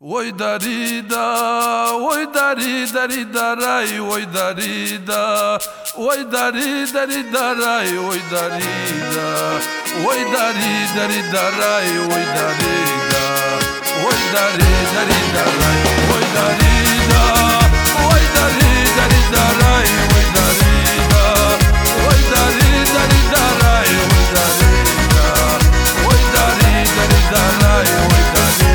Ой, дарида, ой, дарида, рай, ой, дарида, ой, дарида, рай, ой, дарида, ой, дарида, рай, ой, дарида, ой, дарида, рай, ой, дарида, ой, дарида, рай, ой, дарида, ой, дарида, рай, ой, дарида, ой, дарида, рай, ой, дарида.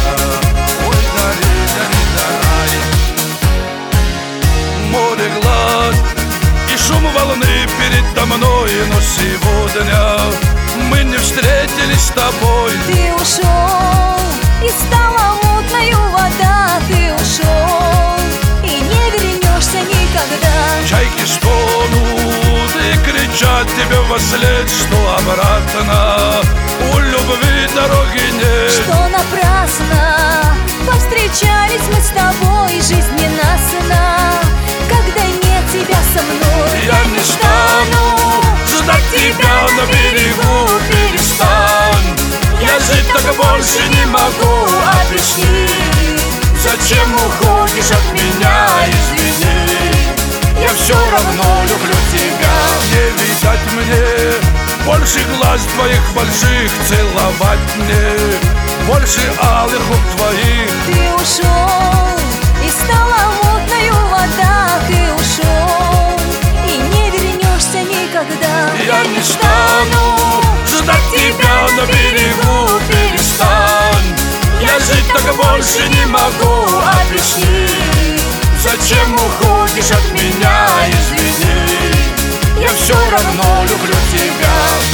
Море глаз и шум волны передо мной, но сегодня мы не встретились с тобой. Ты ушел, и стала мутною вода. Ты ушел, и не вернешься никогда. Чайки стонут и кричат тебе вослед, что обратно у любви дороги нет. Что напрасно повстречались мы с тобой, жизнь ненастна, когда нет тебя со мной. Я не стану ждать тебя на берегу, перестань. Я жить так больше не могу, Объясни, зачем уходишь от меня, извини. Я все равно люблю тебя. Не видать мне больше глаз твоих больших, целовать мне больше алых губ твоих. ты ушел, и стала мутною вода. Ты ушел, и не вернешься никогда. Я не стану ждать тебя на берегу, перестань. Я жить так больше не могу, Объясни, зачем уходишь от меня, извини. Я все равно люблю тебя.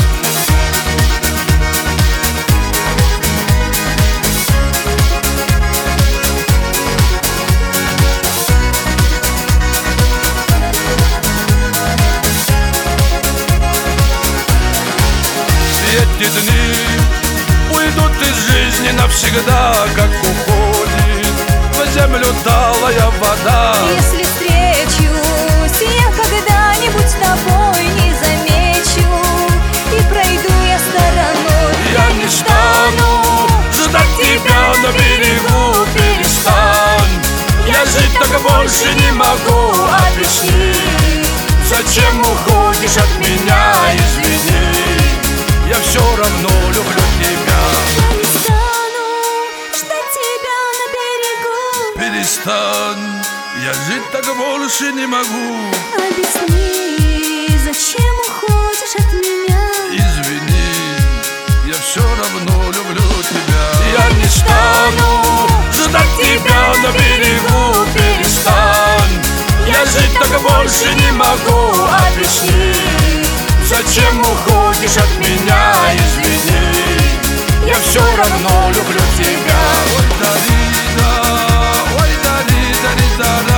Эти дни уйдут из жизни навсегда, как уходит в землю талая вода. если встречусь я когда-нибудь с тобой, не замечу и пройду я стороной. Я не стану ждать тебя на берегу, перестань. Я жить так больше не могу, Объясни, зачем уходишь от меня, извини. Я все равно люблю тебя. я не стану ждать тебя на берегу. Перестань, я жить так больше не могу. Объясни, зачем уходишь от меня. Извини, я все равно люблю тебя. Я не стану ждать тебя на берегу, перестань. Я жить так больше не могу, Объясни, зачем уходишь от меня, извини. Я все равно люблю тебя. Ой, дарида, ой, дарида,